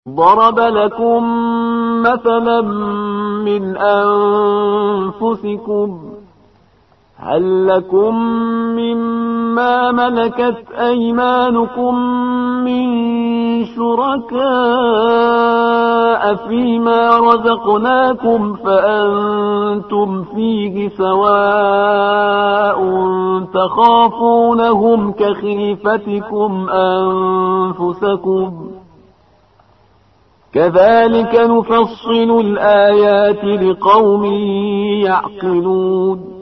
ضرب لكم مثلا من أنفسكم هل لكم مما ملكت أيمانكم من شركاء فيما رزقناكم فأنتم فيه سواء تخافونهم كخيفتكم أنفسكم كذلك نفصل الآيات لقوم يعقلون